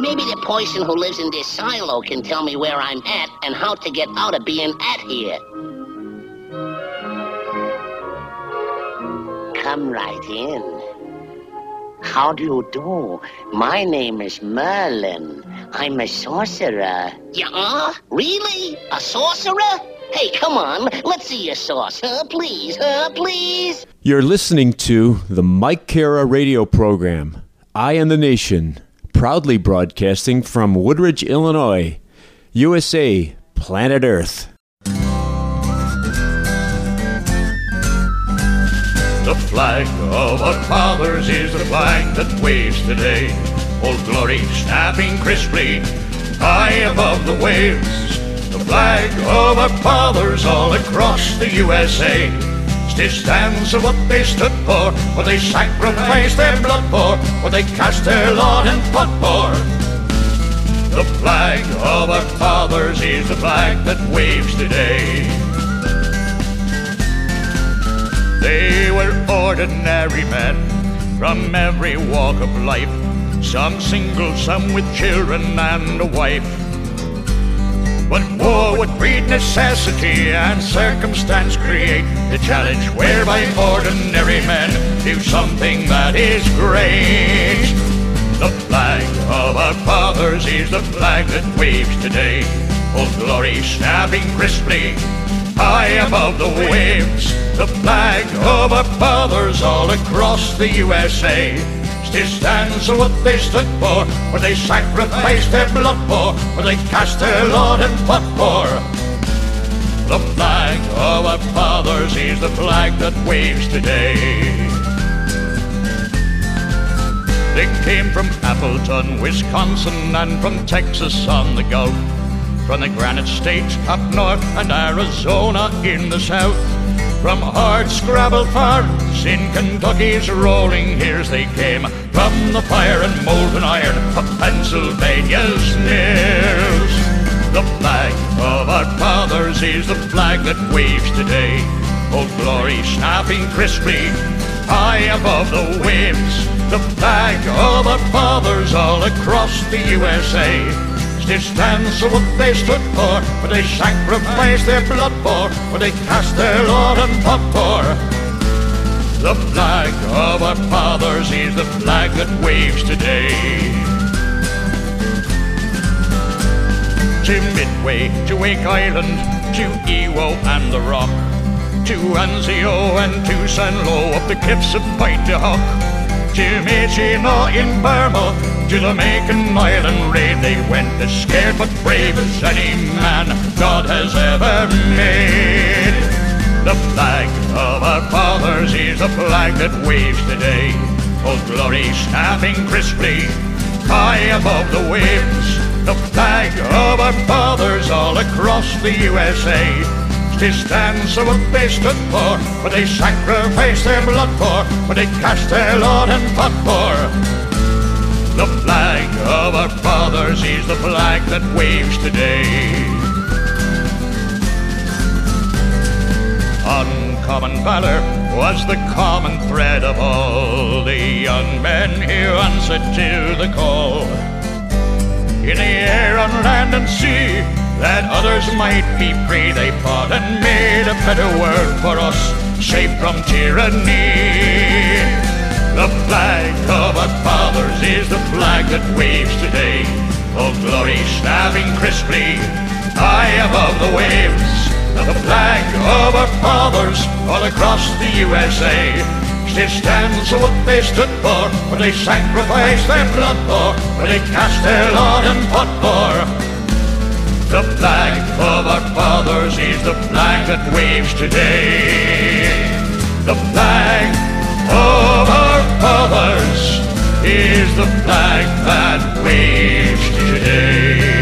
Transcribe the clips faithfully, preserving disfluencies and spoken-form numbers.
Maybe the person who lives in this silo can tell me where I'm at and how to get out of being at here. Come right in. How do you do? My name is Merlin. I'm a sorcerer. You are? Really? A sorcerer? Hey, come on. Let's see your sauce, huh? Please, huh? Please? You're listening to the Mike Cara radio program, Eye on the Nation, proudly broadcasting from Woodridge, Illinois, U S A, planet Earth. The flag of our fathers is the flag that waves today. Old Glory snapping crisply high above the waves. The flag of our fathers all across the U S A still stands for what they stood for, what they sacrificed their blood for, what they cast their lot and fought for. The flag of our fathers is the flag that waves today. They were ordinary men from every walk of life, some single, some with children and a wife. But war would breed necessity and circumstance create the challenge whereby ordinary men do something that is great. The flag of our fathers is the flag that waves today. Old Glory snapping crisply high above the waves. The flag of our fathers all across the U S A still stands for what they stood for, what they sacrificed their blood for, what they cast their lot and fought for. The flag of our fathers is the flag that waves today. They came from Appleton, Wisconsin, and from Texas on the Gulf, from the Granite States up north and Arizona in the south, from hard scrabble farms in Kentucky's rolling hills they came, from the fire and molten iron of Pennsylvania's mills. The flag of our fathers is the flag that waves today. Old Glory snapping crisply high above the waves. The flag of our fathers all across the U S A still stands for what they stood for, what they sacrificed their blood for, what they cast their lot and fought for. The flag of our fathers is the flag that waves today. To Midway, to Wake Island, to Iwo and the Rock, to Anzio and to San Lo up the cliffs of Paita Hawk, to Michino in Burma, to the Macon Island raid they went, as scared but brave as any man God has ever made. The flag of our fathers is the flag that waves today. Old Glory snapping crisply high above the waves. The flag of our fathers all across the U S A still stands for what they stood for, what they sacrificed their blood for, what they cast their lot and fought for. The flag of our fathers is the flag that waves today. Uncommon valor was the common thread of all the young men who answered to the call. In the air, on land and sea, that others might be free, they fought and made a better world for us, safe from tyranny. The flag of our fathers is the flag that waves today. Old Glory snapping crisply high above the waves. The flag of our fathers all across the U S A still stands for what they stood for, what they sacrificed their blood for, what they cast their lot and fought for. The flag of our fathers is the flag that waves today. The flag of our fathers is the flag that waves today.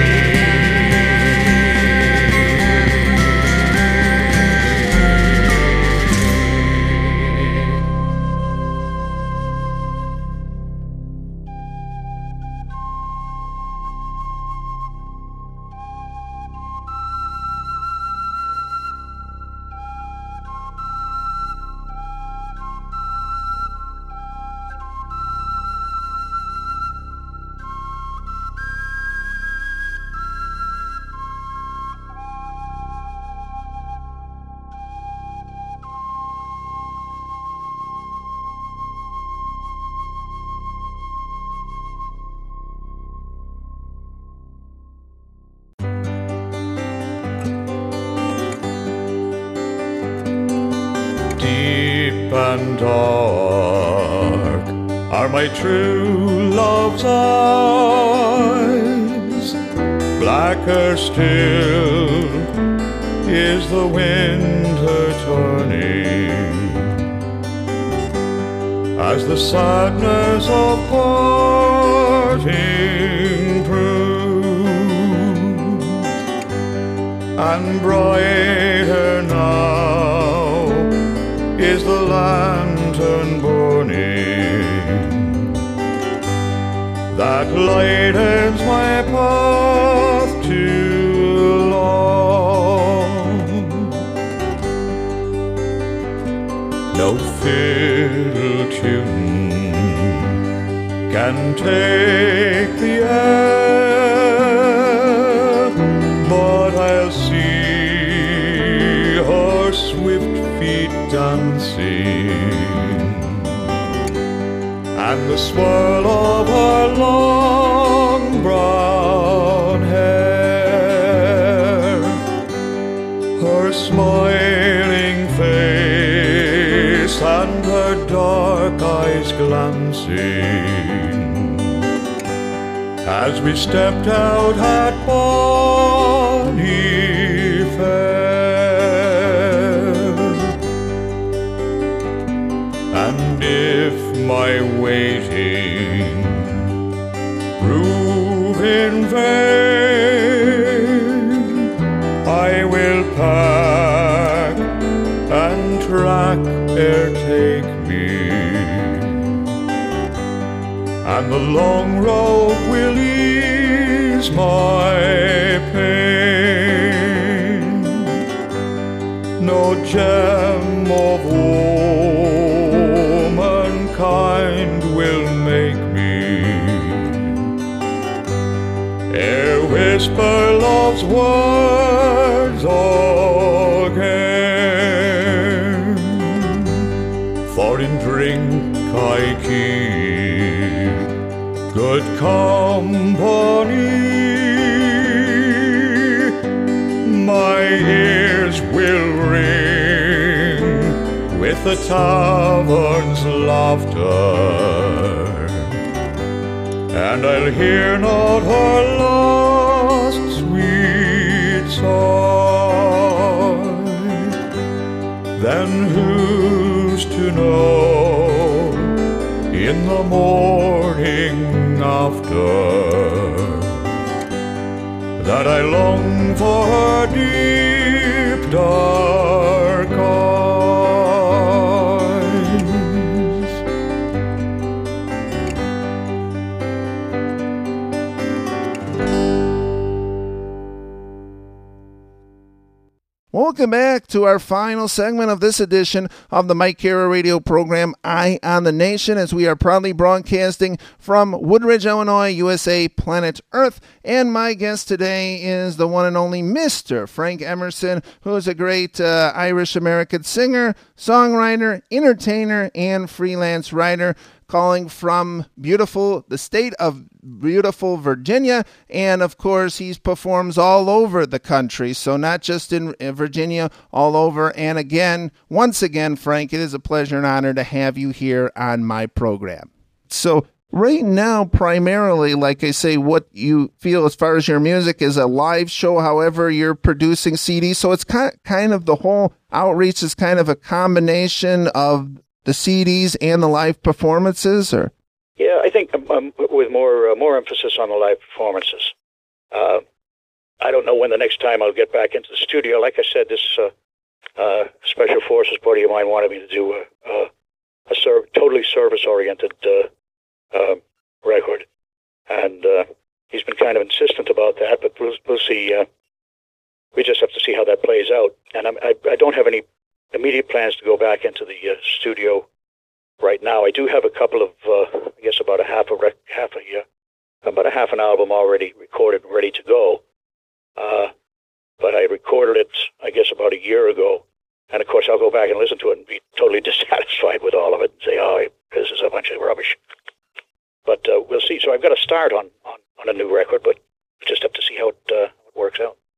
and dark are my true love's eyes. Blacker still is the winter turning, as the sadness of parting proves, and brighter now is the lantern burning that lightens my path to love. No fiddle tune can take the air, but I'll see her swift feet dancing, and the swirl of her long brown hair, her smiling face and her dark eyes glancing, as we stepped out at Bonny Fair. And if my waiting prove in vain, I will pack and track ere take me, and the long road will ease my pain. No gem of womankind will make me ere whisper love's words again. For in drink I keep good company, my ears will ring with the tavern's laughter, and I'll hear not her last sweet sigh. Then who's to know in the morning after that I long for her deep dark eyes. Welcome back to our final segment of this edition of the Mike Kara radio program, Eye on the Nation, as we are proudly broadcasting from Woodridge, Illinois, U S A, planet Earth. And my guest today is the one and only Mister Frank Emerson, who is a great uh, Irish-American singer, songwriter, entertainer, and freelance writer, calling from beautiful, the state of beautiful Virginia, and of course he performs all over the country, so not just in Virginia, all over. And again, once again, Frank, it is a pleasure and honor to have you here on my program. So right now, primarily, like I say, what you feel as far as your music is a live show, however you're producing C Ds, so it's kind of the whole outreach is kind of a combination of the C Ds and the live performances, or? Yeah, I think um, um, with more uh, more emphasis on the live performances. Uh, I don't know when the next time I'll get back into the studio. Like I said, this uh, uh, Special Forces buddy of mine wanted me to do a, a, a serv- totally service-oriented uh, uh, record, and uh, he's been kind of insistent about that, but we'll, we'll see. Uh, we just have to see how that plays out. And I'm, I, I don't have any immediate plans to go back into the uh, studio right now. I do have a couple of, uh, I guess, about a half a rec- half a uh, about a half an album already recorded and ready to go. Uh, but I recorded it, I guess, about a year ago, and of course I'll go back and listen to it and be totally dissatisfied with all of it and say, "Oh, this is a bunch of rubbish." But uh, we'll see. So I've got to start on, on, on a new record, but we just have to see how it, uh, it works out.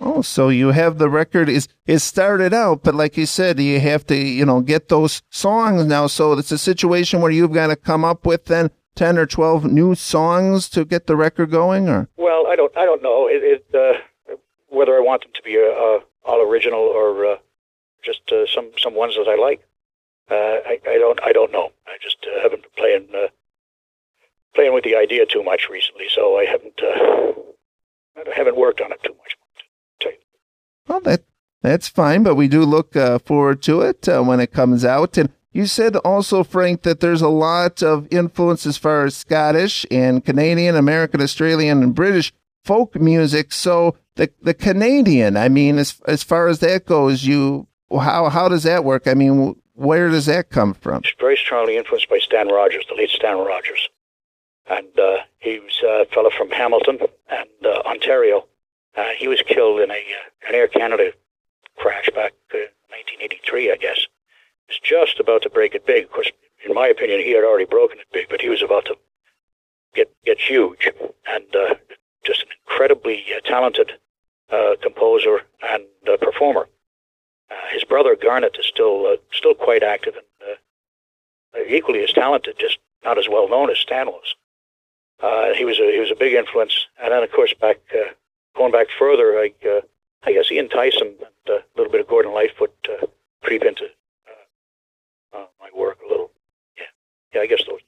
Oh, so you have the record is is started out, but like you said, you have to, you know, get those songs now. So it's a situation where you've got to come up with then ten or twelve new songs to get the record going, or? Well, I don't, I don't know it, it, uh, whether I want them to be uh, uh, all original or uh, just uh, some some ones that I like. Uh, I, I don't, I don't know. I just uh, haven't been playing uh, playing with the idea too much recently, so I haven't uh, I haven't worked on it too much. Well, that that's fine, but we do look uh, forward to it uh, when it comes out. And you said also, Frank, that there's a lot of influence as far as Scottish and Canadian, American, Australian, and British folk music. So the the Canadian, I mean, as as far as that goes, you how how does that work? I mean, where does that come from? It's very strongly influenced by Stan Rogers, the late Stan Rogers, and uh, he was a fellow from Hamilton and uh, Ontario. Uh, he was killed in a uh, an Air Canada crash back in uh, nineteen eighty-three, I guess. He was just about to break it big. Of course, in my opinion, he had already broken it big, but he was about to get get huge. And uh, just an incredibly uh, talented uh, composer and uh, performer. Uh, his brother Garnet is still uh, still quite active and uh, equally as talented, just not as well known as Stan was. Uh, he was a he was a big influence. And then, of course, back. Uh, Going back further, I, uh, I guess Ian Tyson and uh, a little bit of Gordon Lightfoot uh, creep into uh, uh, my work a little. Yeah, yeah, I guess those.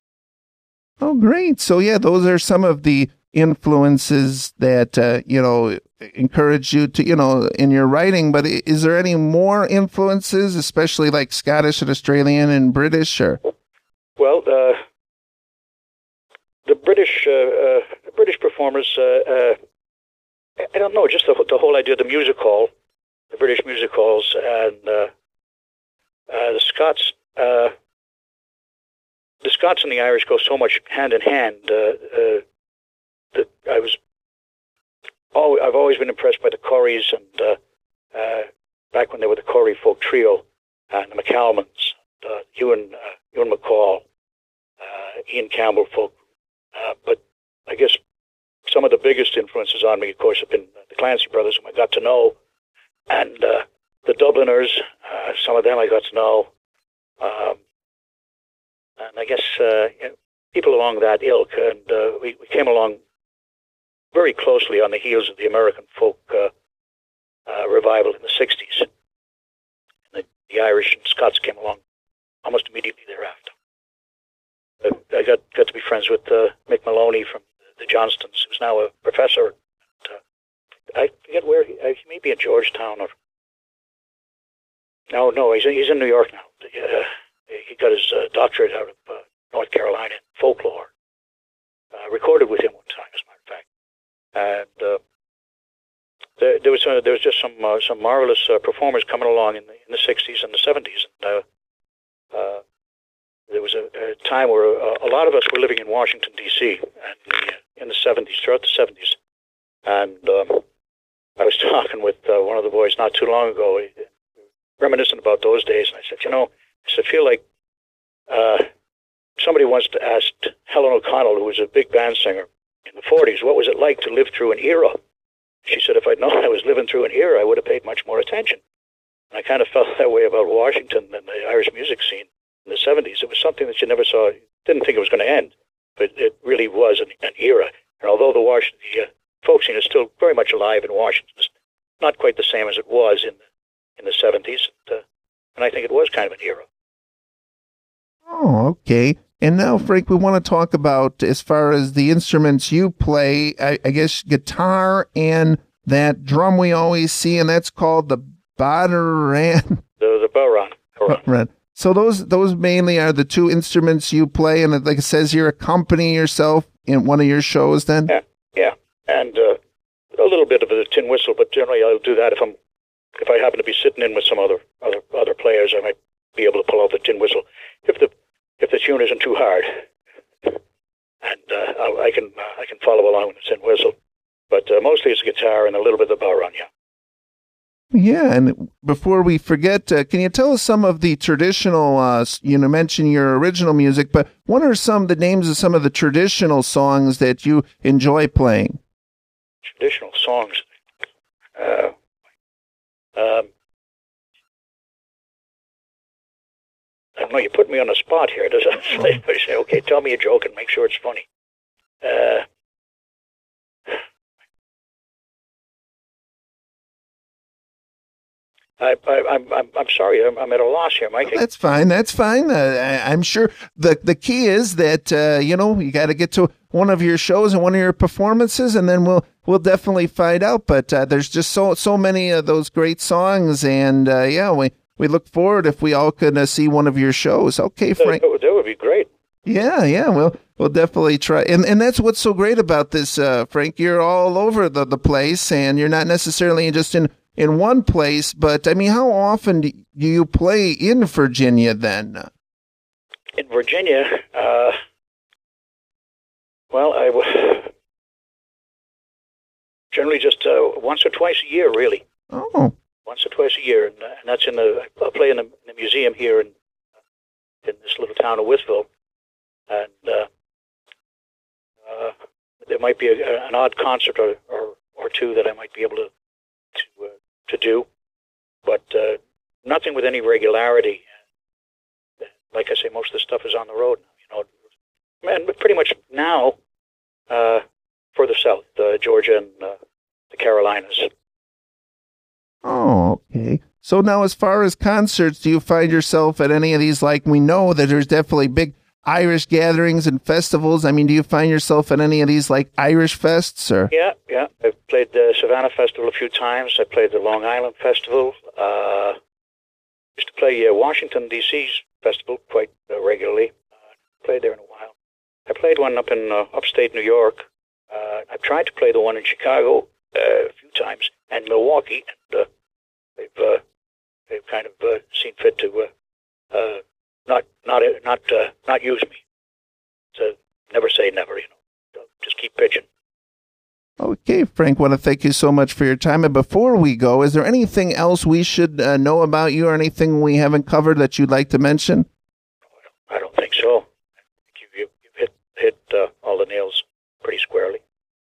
Oh, great! So yeah, those are some of the influences that uh, you know encourage you to you know in your writing. But is there any more influences, especially like Scottish and Australian and British? Or well, uh, the British uh, uh, the British performers. Uh, uh, I don't know, just the, the whole idea of the music hall, the British music halls, and uh, uh, the Scots. Uh, the Scots and the Irish go so much hand in hand uh, uh, that I was. Oh, I've always been impressed by the Corries, and uh, uh, back when they were the Corrie folk trio, and the McCalmans, uh, Ewan uh, Ewan McCall, uh, Ian Campbell folk, uh, but I guess. Some of the biggest influences on me, of course, have been the Clancy brothers, whom I got to know, and uh, the Dubliners. Uh, some of them I got to know, um, and I guess uh, you know, people along that ilk. And uh, we, we came along very closely on the heels of the American folk uh, uh, revival in the sixties. And the, the Irish and Scots came along almost immediately thereafter. Uh, I got got to be friends with uh, Mick Maloney from the Johnstons, who's now a professor. And, uh, I forget where he, uh, he may be in Georgetown or no, no, he's in, he's in New York now. Uh, he got his uh, doctorate out of uh, North Carolina in folklore. Uh, recorded with him one time, as a matter of fact. And uh, there, there was uh, there was just some uh, some marvelous uh, performers coming along in the in the sixties and the seventies. And uh, uh, there was a, a time where a, a lot of us were living in Washington D C and the, in the seventies, throughout the seventies, and um, I was talking with uh, one of the boys not too long ago, reminiscent about those days, and I said, you know, I said, I feel like uh, somebody once asked Helen O'Connell, who was a big band singer in the forties, what was it like to live through an era? She said, if I'd known I was living through an era, I would have paid much more attention. And I kind of felt that way about Washington and the Irish music scene in the seventies. It was something that you never saw, didn't think it was going to end, but it really was an, an era. And although the, Washington, the uh, folk scene is still very much alive in Washington, it's not quite the same as it was in the, in the seventies. And, uh, and I think it was kind of an era. Oh, okay. And now, Frank, we want to talk about, as far as the instruments you play, I, I guess guitar and that drum we always see, and that's called the bodhran. The, the bodhran. Right. So those those mainly are the two instruments you play, and like it says here, accompany yourself in one of your shows then? Yeah, yeah. And uh, a little bit of a tin whistle, but generally I'll do that if I'm if I happen to be sitting in with some other other, other players. I might be able to pull out the tin whistle if the if the tune isn't too hard, and uh, I, I can uh, I can follow along with the tin whistle. But uh, mostly it's guitar and a little bit of bodhran, yeah. Yeah, and before we forget, uh, can you tell us some of the traditional, uh, you know, mention your original music, but what are some of the names of some of the traditional songs that you enjoy playing? Traditional songs. Uh, um, I don't know, you put me on the spot here. Does I say, okay, tell me a joke and make sure it's funny. Uh, I, I, I'm, I'm, I'm sorry. I'm, I'm at a loss here, Mike. That's fine. That's fine. Uh, I, I'm sure the the key is that uh, you know you got to get to one of your shows and one of your performances, and then we'll we'll definitely find out. But uh, there's just so so many of those great songs, and uh, yeah, we we look forward if we all could uh, see one of your shows. Okay, Frank. That, would, that would be great. Yeah, yeah. We'll we'll definitely try, and and that's what's so great about this, uh, Frank. You're all over the the place, and you're not necessarily just in. in one place, but I mean, how often do you play in Virginia then? In Virginia, uh, well, I w- generally just uh, once or twice a year, really. Oh. Once or twice a year, and, uh, and that's in the, I play in the, in the museum here in in this little town of Withville, and uh, uh, there might be a, an odd concert or, or, or two that I might be able to to uh, to do, but uh, nothing with any regularity. Like I say, most of the stuff is on the road now, you know, and pretty much now uh, further south, uh, Georgia and uh, the Carolinas. Oh, okay. So now as far as concerts, do you find yourself at any of these, like we know that there's definitely big Irish gatherings and festivals. I mean, do you find yourself at any of these, like, Irish fests? Or? Yeah, yeah. I've played the Savannah Festival a few times. I played the Long Island Festival. Uh, used to play uh, Washington, D C's festival quite uh, regularly. Uh, played there in a while. I played one up in uh, upstate New York. Uh, I've tried to play the one in Chicago uh, a few times, and Milwaukee. And uh, they've, uh, they've kind of uh, seen fit to... Uh, uh, Not, not, not, uh, not use me. So never say never, you know. Just keep pitching. Okay, Frank, want to thank you so much for your time. And before we go, is there anything else we should uh, know about you, or anything we haven't covered that you'd like to mention? I don't think so. You've, you've hit, hit uh, all the nails pretty squarely.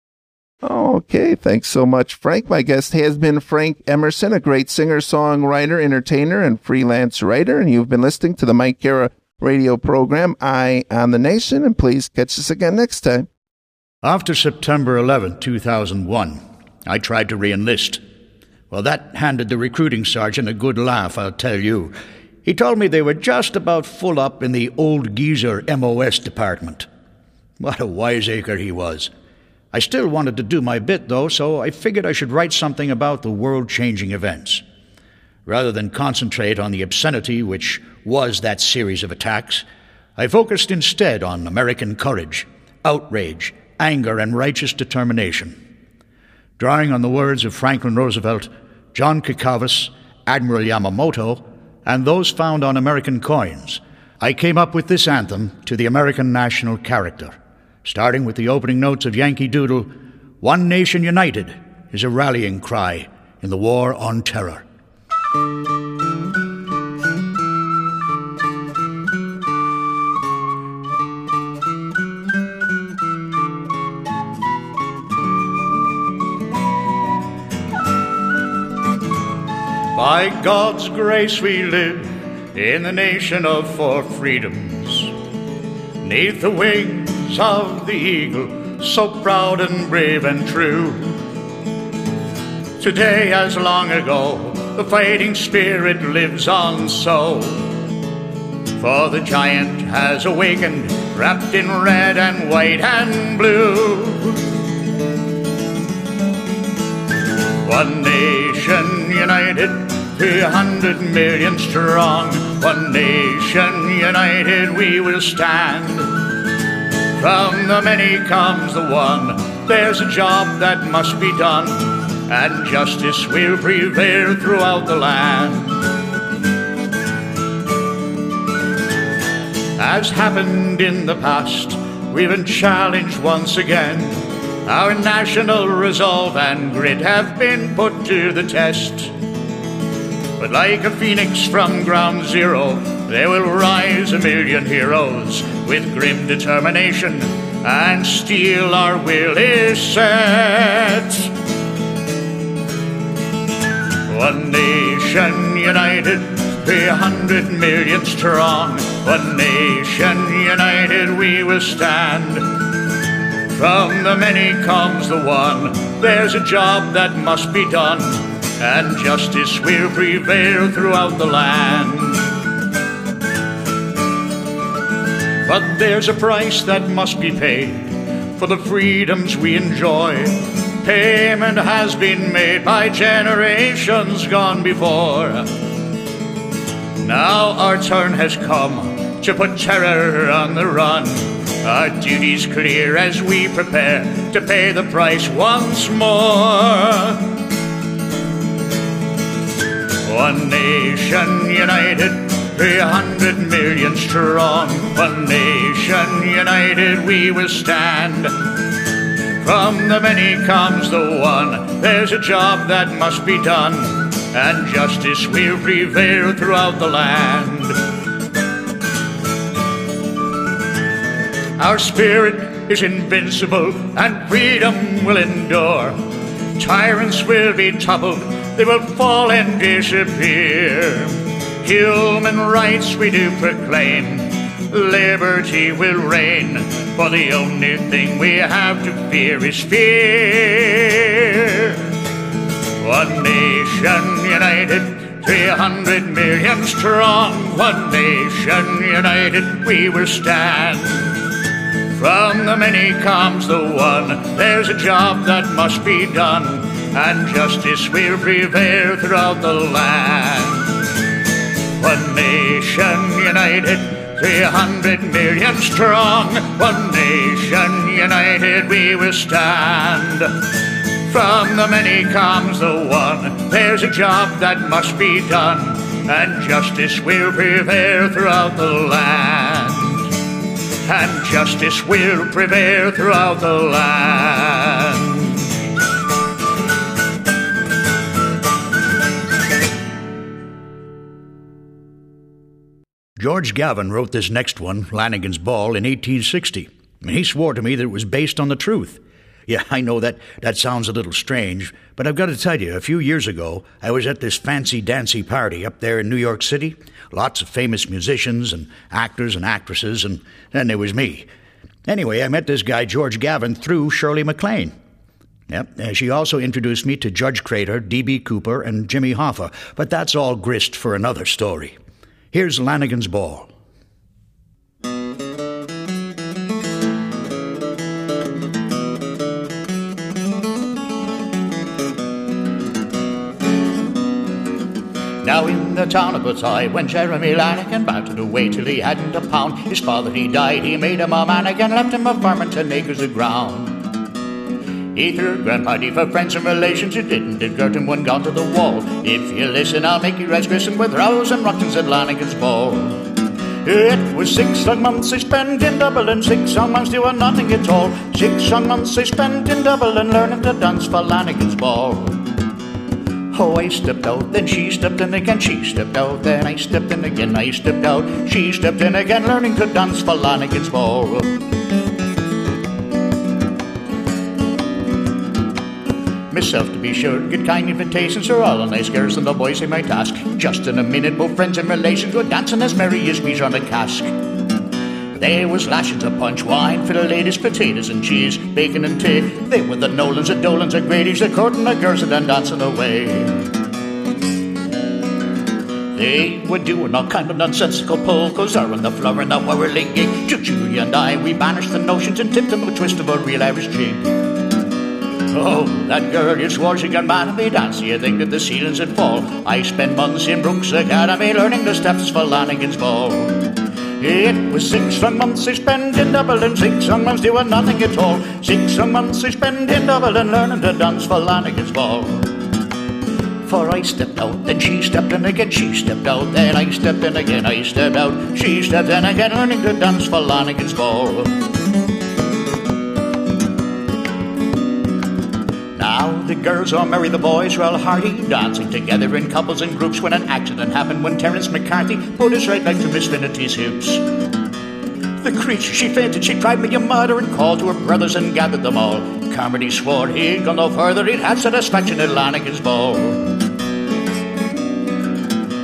Oh, okay. Thanks so much, Frank. My guest has been Frank Emerson, a great singer, songwriter, entertainer, and freelance writer. And you've been listening to the Mike Cara radio program, Eye on the Nation. And please catch us again next time. After September eleventh, two thousand one, I tried to re-enlist. Well, that handed the recruiting sergeant a good laugh, I'll tell you. He told me they were just about full up in the old geezer M O S department. What a wiseacre he was. I still wanted to do my bit, though, so I figured I should write something about the world-changing events. Rather than concentrate on the obscenity which was that series of attacks, I focused instead on American courage, outrage, anger, and righteous determination. Drawing on the words of Franklin Roosevelt, John Kakavas, Admiral Yamamoto, and those found on American coins, I came up with this anthem to the American national character. Starting with the opening notes of Yankee Doodle, "One nation united" is a rallying cry in the war on terror. By God's grace we live in the nation of four freedoms, 'neath the wings of the eagle, so proud and brave and true. Today, as long ago, the fighting spirit lives on so. For the giant has awakened, wrapped in red and white and blue. One nation united, three hundred million strong. One nation united we will stand. From the many comes the one. There's a job that must be done, and justice will prevail throughout the land. As happened in the past, we've been challenged once again. Our national resolve and grit have been put to the test. But like a phoenix from ground zero, there will rise a million heroes with grim determination, and steel our will is set. One nation united, three hundred million strong. One nation united we will stand. From the many comes the one. There's a job that must be done, and justice will prevail throughout the land. But there's a price that must be paid for the freedoms we enjoy. Payment has been made by generations gone before. Now our turn has come to put terror on the run. Our duty's clear as we prepare to pay the price once more. One nation united, three hundred million strong. One nation united we will stand. From the many comes the one. There's a job that must be done, and justice will prevail throughout the land. Our spirit is invincible, and freedom will endure. Tyrants will be toppled, they will fall and disappear. Human rights we do proclaim, liberty will reign, for the only thing we have to fear is fear. One nation united, three hundred million strong. One nation united we will stand. From the many comes the one. There's a job that must be done, and justice will prevail throughout the land. One nation united, three hundred million strong. One nation united we will stand. From the many comes the one. There's a job that must be done, and justice will prevail throughout the land. And justice will prevail throughout the land. George Gavin wrote this next one, Lanigan's Ball, in eighteen sixty. He swore to me that it was based on the truth. Yeah, I know that that sounds a little strange, but I've got to tell you, a few years ago, I was at this fancy-dancy party up there in New York City. Lots of famous musicians and actors and actresses, and then there was me. Anyway, I met this guy, George Gavin, through Shirley MacLaine. Yep, uh, she also introduced me to Judge Crater, D B Cooper, and Jimmy Hoffa, but that's all grist for another story. Here's Lanigan's Ball. Now in the town of Buttai, when Jeremy Lanigan battered away till he hadn't a pound, his father he died, he made him a man again, left him a farm and ten acres of ground. He threw a grand party for friends and relations who didn't divert him when gone to the wall. If you listen, I'll make you rise glisten with rows and rottens at Lanigan's Ball. It was six long months they spent in Dublin, six long months doing nothing at all. Six long months they spent in Dublin learning to dance for Lanigan's Ball. Oh, I stepped out, then she stepped in again, she stepped out, then I stepped in again, I stepped out, she stepped in again, learning to dance for Lanigan's Ball. Myself, to be sure, get kind invitations for all the nice girls and the boys they might ask. Just in a minute, both friends and relations were dancing as merry as bees on a cask. There was lashings of punch, wine for the ladies, potatoes and cheese, bacon and tea. They were the Nolans, the Dolans, the Grady's, the courting the girls and then dancing away. They were doing all kind of nonsensical polkas, or on the floor in the whirling gig. Juju and I, we banished the notions and tipped them with a twist of a real Irish jig. Oh, that girl, you swore she got mad at me dancing, you think that the ceilings would fall. I spent months in Brooks Academy learning the steps for Lanigan's Ball. It was six long months they spent in Dublin, six long months doing nothing at all. Six long months they spent in Dublin learning to dance for Lanigan's Ball. For I stepped out, then she stepped in again, she stepped out, then I stepped in again, I stepped out, she stepped in again, learning to dance for Lanigan's Ball. Now the girls all merry, the boys are all hearty, dancing together in couples and groups when an accident happened when Terence McCarthy put us right back to Miss Finity's hips. The creature, she fainted, she cried me a murder and called to her brothers and gathered them all. Carmody swore he'd go no further, he'd have satisfaction at Lanigan's Ball.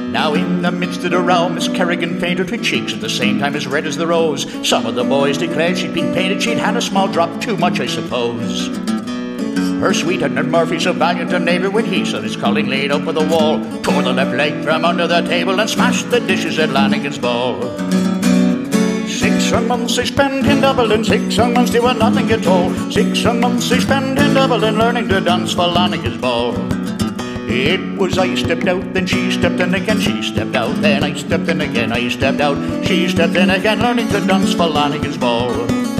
Now in the midst of the row, Miss Kerrigan painted her cheeks at the same time as red as the rose. Some of the boys declared she'd been painted, she'd had a small drop, too much I suppose. Her sweetheart and Murphy, so valiant a neighbour, when he saw his calling laid up with the wall, tore the left leg from under the table and smashed the dishes at Lanigan's ball. Six young months they spent in Dublin, six young months they were nothing at all. Six young months they spent in Dublin learning to dance for Lanigan's ball. It was I stepped out, then she stepped in again, she stepped out, then I stepped in again, I stepped out, she stepped in again, learning to dance for Lanigan's ball.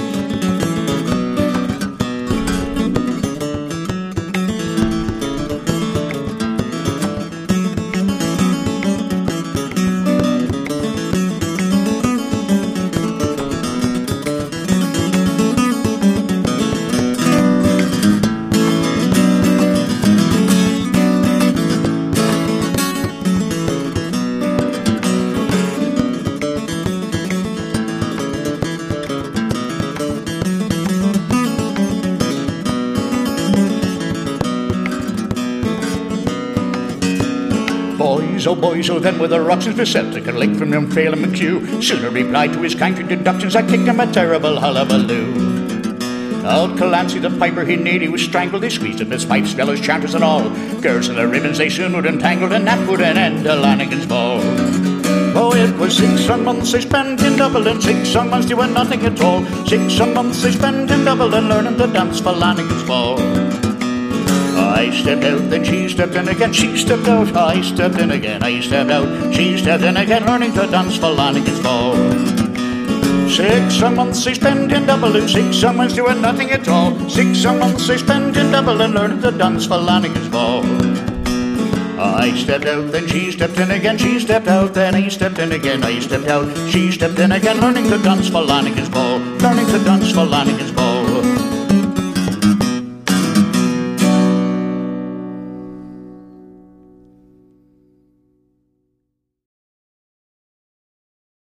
Oh boys, oh then with the Roxons for Celtic and Lake from young Phelan McHugh. Sooner replied to his kind introductions, I kicked him a terrible hullabaloo. Old Colancy the piper he nearly he was strangled, they squeezed him, his pipes, fellows, chanters and all. Girls and their ribbons they soon would entangle, and that would an end to Lanigan's ball. Oh, it was six young months they spent in Dublin, six young months they were nothing at all. Six young months they spent in Dublin learning to dance for Lanigan's ball. I stepped out, then she stepped in again, she stepped out, I stepped in again, I stepped out, she stepped in again, learning to dance for Lanigan's ball. Six young months they spent in Dublin, six young months doing nothing at all. Six young months they spent in Dublin learning to dance for Lanigan's ball. I stepped out, then she stepped in again, she stepped out, then I stepped in again, I stepped out, she stepped in again, learning to dance for Lanigan's ball, learning to dance for Lanigan's ball.